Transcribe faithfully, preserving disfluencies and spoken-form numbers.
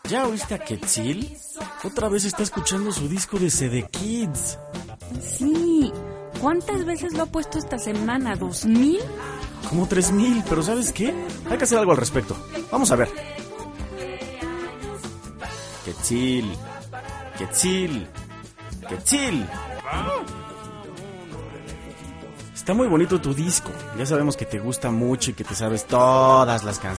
¿Ya oíste a Quetzil? Otra vez está escuchando su disco de C D Kids. Sí. ¿Cuántas veces lo ha puesto esta semana? ¿Dos mil? Como tres mil, pero ¿sabes qué? Hay que hacer algo al respecto. Vamos a ver. Quetzil, Quetzil, Quetzil. Está muy bonito tu disco. Ya sabemos que te gusta mucho y que te sabes todas las canciones.